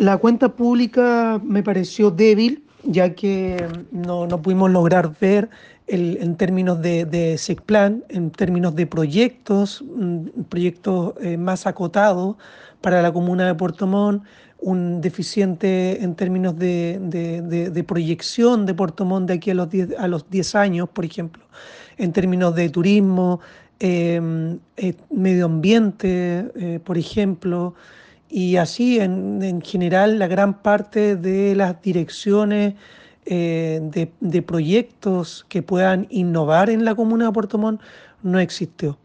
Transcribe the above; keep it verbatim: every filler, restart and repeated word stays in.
La cuenta pública me pareció débil, ya que no, no pudimos lograr ver el- en términos de, de SECPLAN, en términos de proyectos, mm, proyectos eh, más acotados para la comuna de Puerto Montt, un deficiente en términos de, de- de- de proyección de Puerto Montt de aquí a los diez a los diez años, por ejemplo, en términos de turismo, em, eh, medio ambiente, eh, por ejemplo. Y así, en, en general, la gran parte de las direcciones eh, de, de proyectos que puedan innovar en la comuna de Puerto Montt no existió.